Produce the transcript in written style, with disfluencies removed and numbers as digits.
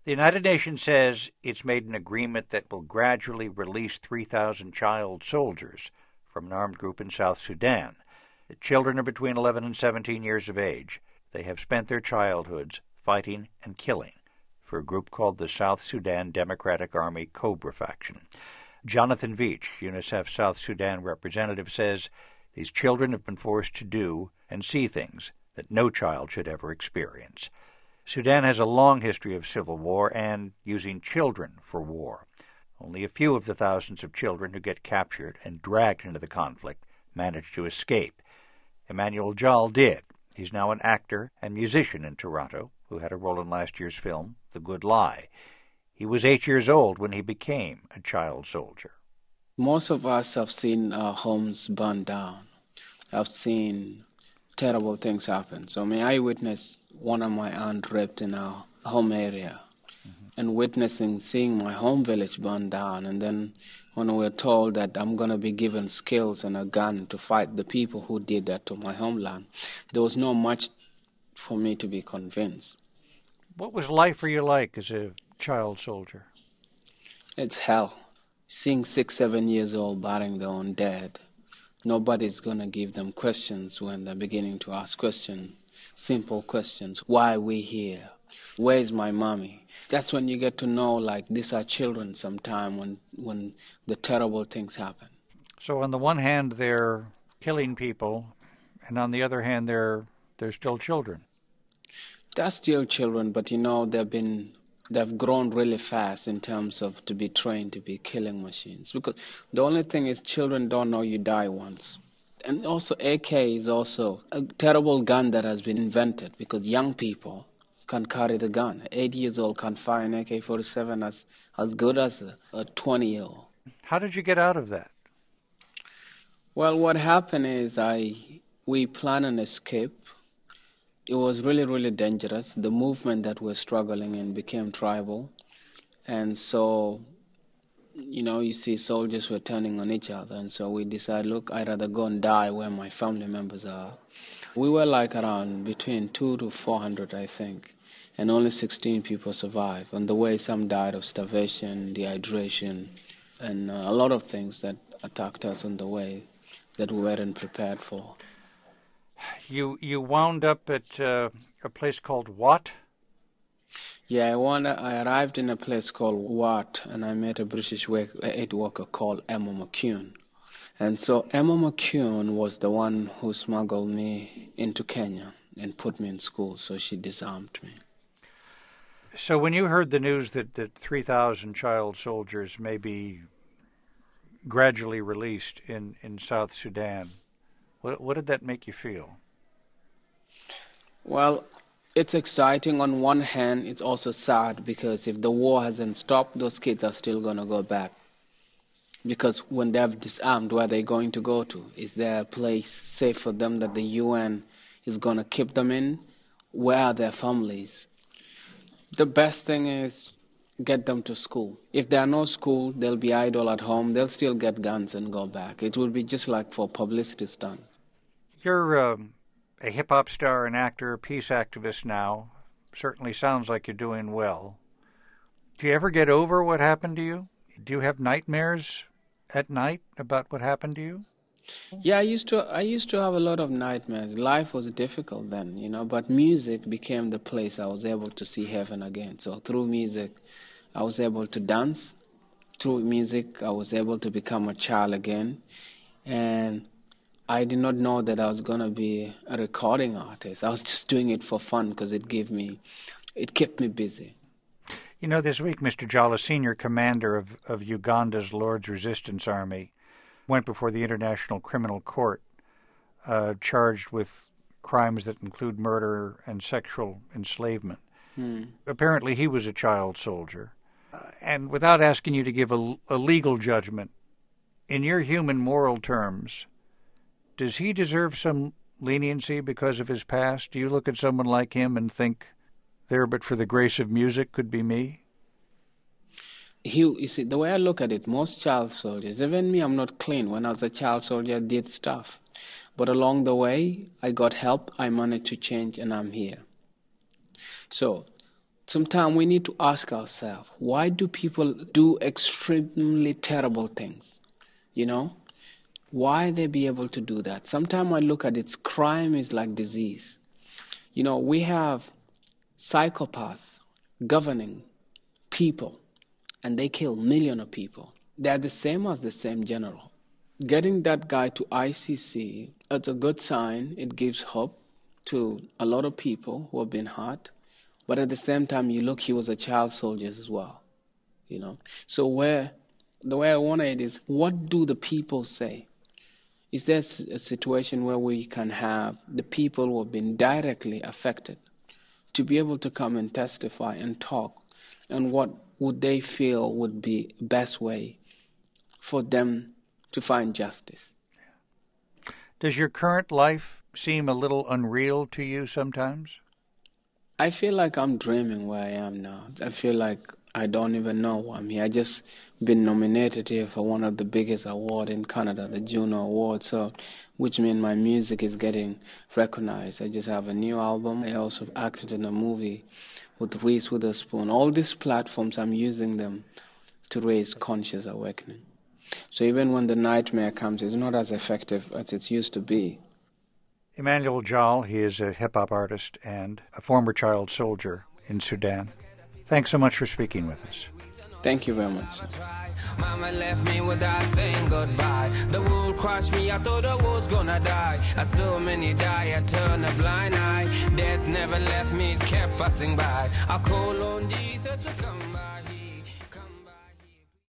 The United Nations says it's made an agreement that will gradually release 3,000 child soldiers from an armed group in South Sudan. The children are between 11 and 17 years of age. They have spent their childhoods fighting and killing for a group called the South Sudan Democratic Army Cobra Faction. Jonathan Veitch, UNICEF South Sudan representative, says these children have been forced to do and see things that no child should ever experience. Sudan has a long history of civil war and using children for war. Only a few of the thousands of children who get captured and dragged into the conflict manage to escape. Emmanuel Jal did. He's now an actor and musician in Toronto who had a role in last year's film, The Good Lie. He was 8 years old when he became a child soldier. Most of us have seen our homes burned down. I've seen terrible things happen. So I witnessed one of my aunt raped in our home area, and seeing my home village burn down. And then when we were told that I'm going to be given skills and a gun to fight the people who did that to my homeland, there was not much for me to be convinced. What was life for you like as a child soldier? It's hell. Seeing 6, 7 years old burying their own dead. Nobody's going to give them questions when they're beginning to ask questions, simple questions. Why are we here? Where's my mommy? That's when you get to know, like, these are children sometime when the terrible things happen. So on the one hand, they're killing people, and on the other hand, they're still children. They're still children, but, they've grown really fast in terms of to be trained to be killing machines. Because the only thing is children don't know you die once. And also AK is also a terrible gun that has been invented because young people can carry the gun. 8 years old can fire an AK-47 as good as a 20-year-old. How did you get out of that? Well, what happened is we planned an escape. It was really, really dangerous. The movement that we're struggling in became tribal. And so, you see soldiers were turning on each other. And so we decided, look, I'd rather go and die where my family members are. We were like around between 200 to 400, I think. And only 16 people survived. On the way, some died of starvation, dehydration, and a lot of things that attacked us on the way that we weren't prepared for. You wound up at a place called Wat? Yeah, I arrived in a place called Wat, and I met a British aid worker called Emma McCune. And so Emma McCune was the one who smuggled me into Kenya and put me in school, so she disarmed me. So when you heard the news that 3,000 child soldiers may be gradually released in South Sudan, what did that make you feel? Well, it's exciting. On one hand, it's also sad because if the war hasn't stopped, those kids are still going to go back. Because when they have disarmed, where are they going to go to? Is there a place safe for them that the UN is going to keep them in? Where are their families? The best thing is get them to school. If there are no school, they'll be idle at home. They'll still get guns and go back. It will be just like for publicity stunt. You're a hip-hop star, an actor, a peace activist now. Certainly sounds like you're doing well. Do you ever get over what happened to you? Do you have nightmares at night about what happened to you? Yeah, I used to have a lot of nightmares. Life was difficult then, but music became the place I was able to see heaven again. So through music, I was able to dance. Through music, I was able to become a child again. And I did not know that I was going to be a recording artist. I was just doing it for fun because it kept me busy. This week, Mr. Jala, senior commander of Uganda's Lord's Resistance Army, went before the International Criminal Court, charged with crimes that include murder and sexual enslavement. Apparently, he was a child soldier. And without asking you to give a legal judgment, in your human moral terms, does he deserve some leniency because of his past? Do you look at someone like him and think, there but for the grace of music could be me? You see, the way I look at it, most child soldiers, even me, I'm not clean. When I was a child soldier, I did stuff. But along the way, I got help, I managed to change, and I'm here. So sometimes we need to ask ourselves, why do people do extremely terrible things? You know? Why they be able to do that? Sometimes I look at it, crime is like disease. You know, we have psychopaths governing people, and they kill millions of people. They're the same as the same general. Getting that guy to ICC, it's a good sign. It gives hope to a lot of people who have been hurt. But at the same time, you look, he was a child soldier as well. You know, so the way I want it is, what do the people say? Is there a situation where we can have the people who have been directly affected to be able to come and testify and talk, and what would they feel would be the best way for them to find justice? Does your current life seem a little unreal to you sometimes? I feel like I'm dreaming where I am now. I feel like I don't even know why I'm here. I just been nominated here for one of the biggest awards in Canada, the Juno Award, so which means my music is getting recognized. I just have a new album. I also acted in a movie with Reese Witherspoon. All these platforms, I'm using them to raise conscious awakening. So even when the nightmare comes, it's not as effective as it used to be. Emmanuel Jal, he is a hip-hop artist and a former child soldier in Sudan. Thanks so much for speaking with us. Thank you very much. Mama left me without saying goodbye. The world crushed me, I thought I was gonna die. I saw many die, I turned a blind eye. Death never left me, it kept passing by. I call on Jesus to come.